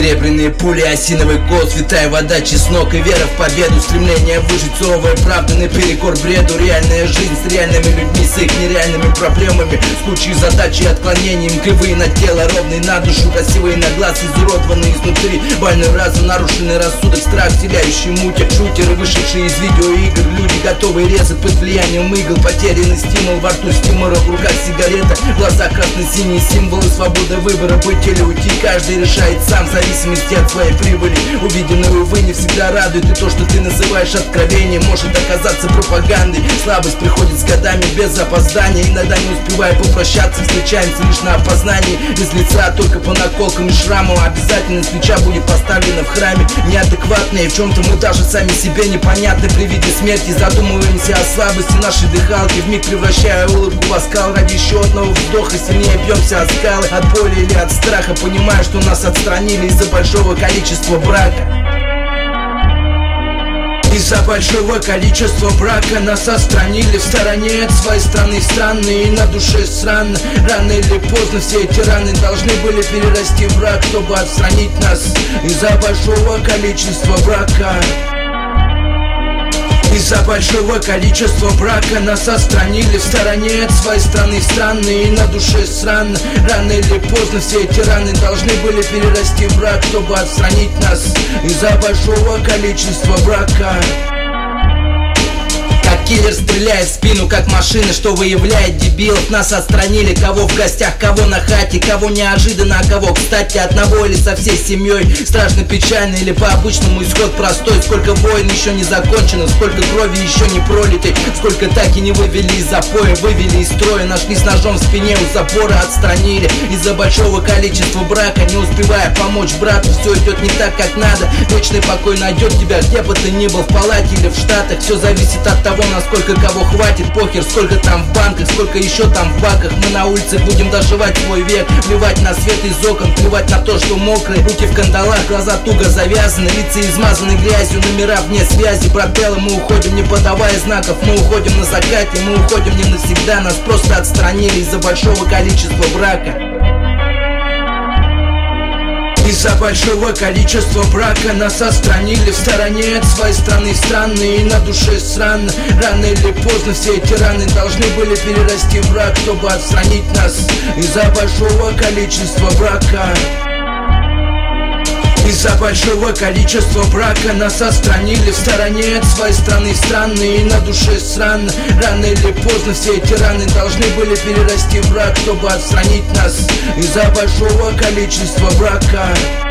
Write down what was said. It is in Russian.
Серебряные пули, осиновый кол, святая вода, чеснок и вера в победу. Стремление выжить, суровая правда наперекор бреду. Реальная жизнь с реальными людьми, с их нереальными проблемами, с кучей задач и отклонением. Кривые на тело, ровные на душу, красивые на глаз, изуродованные изнутри. Больной разум, нарушенный рассудок, страх, вселяющий муки. Шутеры, вышедшие из видеоигр, люди, готовые резать под влиянием игл. Потерянный стимул, во рту стимура, в руках сигарета, в глазах красно-синие символы, свобода выбора, быть или уйти. Каждый решает сам в зависимости от своей прибыли. Увиденное, увы, не всегда радует, и то, что ты называешь откровением, может оказаться пропагандой. Слабость приходит с годами без опоздания. Иногда не успевая попрощаться, встречаемся лишь на опознании. Без лица, только по наколкам и шрамам. Обязательно свеча будет поставлена в храме. Неадекватные, в чем-то мы даже сами себе непонятны. При виде смерти задумываемся о слабости нашей дыхалки, вмиг превращая улыбку в оскал. Ради еще одного вздоха сильнее бьемся от скалы. От боли или от страха, понимая, что нас отстранили из-за большого количества брака. Из-за большого количества брака нас отстранили в стороне от своей страны. Странные и на душе странно. Рано или поздно все эти раны должны были перерасти в брак, чтобы отстранить нас из-за большого количества брака. Из-за большого количества брака нас отстранили в стороне от своей страны. Странные и на душе странно. Рано или поздно все эти раны должны были перерасти в брак, чтобы отстранить нас из-за большого количества брака. Как киллер стреляет в спину, как машина, что выявляет дебилов. Нас отстранили, кого в гостях, кого на хате, кого неожиданно, а кого, кстати, одного или со всей семьей. Страшно печально или по-обычному исход простой. Сколько войн еще не закончено, сколько крови еще не пролитой, сколько так и не вывели из запоя, вывели из строя. Нашли с ножом в спине у забора, отстранили из-за большого количества брака. Не успевая помочь брату, все идет не так, как надо. Вечный покой найдет тебя, где бы ты ни был, в палате или в Штатах. Все зависит от того, насколько кого хватит, похер, сколько там в банках, сколько еще там в баках. Мы на улице будем доживать свой век, плевать на свет из окон, плевать на то, что мокрые, руки в кандалах, глаза туго завязаны, лица измазаны грязью, номера вне связи. Брателло, мы уходим, не подавая знаков, мы уходим на закате, мы уходим не навсегда. Нас просто отстранили из-за большого количества брака. Из-за большого количества брака нас отстранили в стороне от своей страны. Странные и на душе странно. Рано или поздно все эти раны должны были перерасти в брак, чтобы отстранить нас из-за большого количества брака. Из-за большого количества брака нас отстранили в стороне от своей страны. Странные и на душе странно. Рано или поздно все эти раны должны были перерасти в брак, чтобы отстранить нас из-за большого количества брака.